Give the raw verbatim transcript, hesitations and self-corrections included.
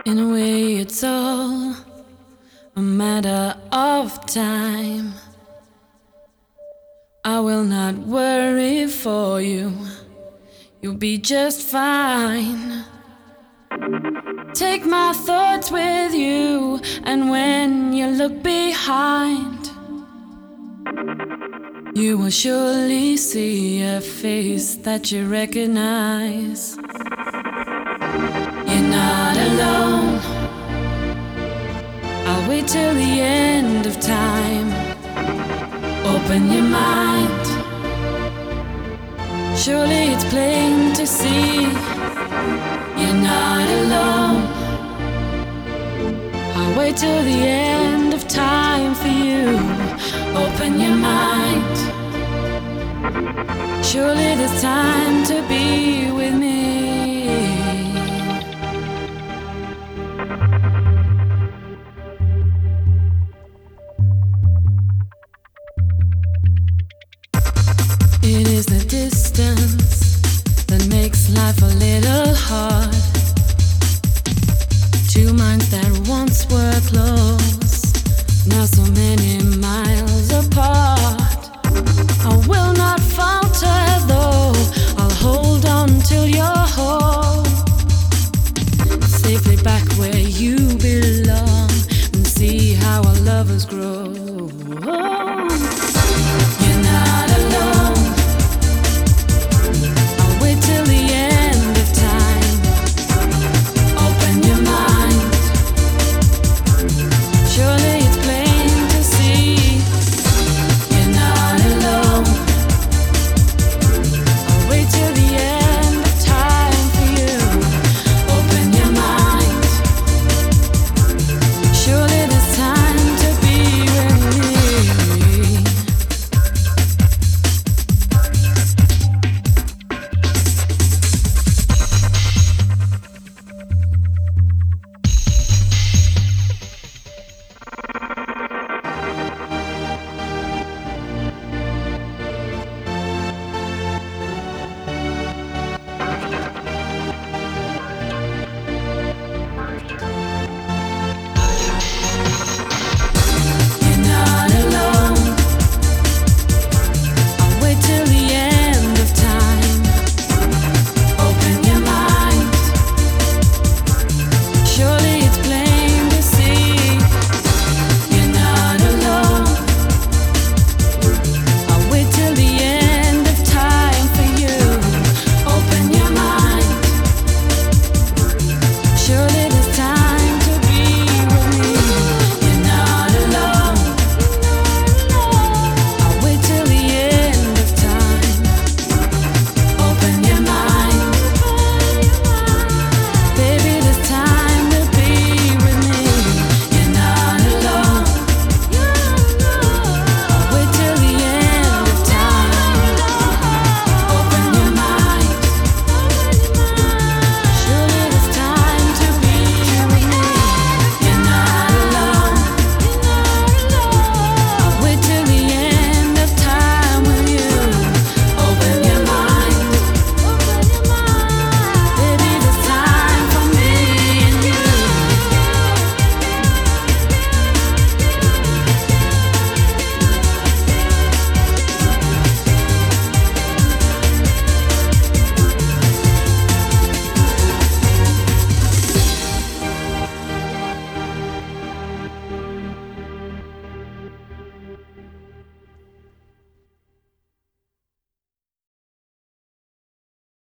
In a way, it's all a matter of time. I will not worry for you, you'll be just fine. Take my thoughts with you, and when you look behind, you will surely see a face that you recognize. You're not alone. I'll wait till the end of time. Open your mind. Surely it's plain to see you're not alone. I'll wait till the end of time for you. Open your mind. Surely there's time to be with